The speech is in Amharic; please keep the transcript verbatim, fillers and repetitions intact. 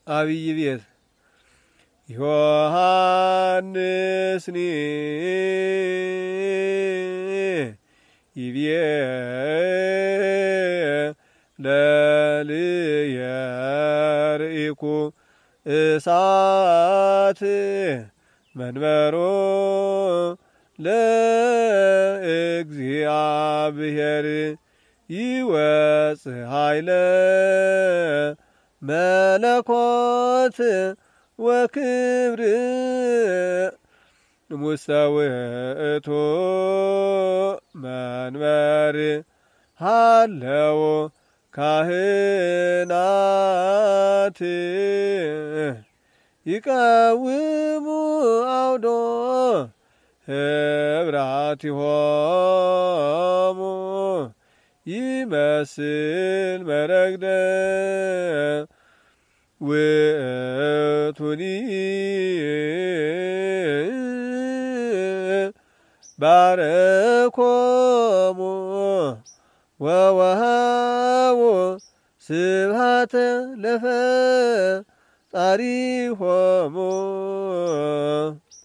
አብይ ቤት ዮሐንስኒ ይቤ ለልየ ርኢኩ እሳት መንበሮ ለእግዚአብሔር ይወፅእ ኃይለ መለኮት ወክብር ሙስተ ውእቱ መንበር ሃለው ካህናት ይቀውሙ አውዶ ኅብራቲሆሙ ይመስል መረግደ ውእቱኒ ባረኮሙ ወወሃቡ ስብሐተ ለፈጣሪሆሙ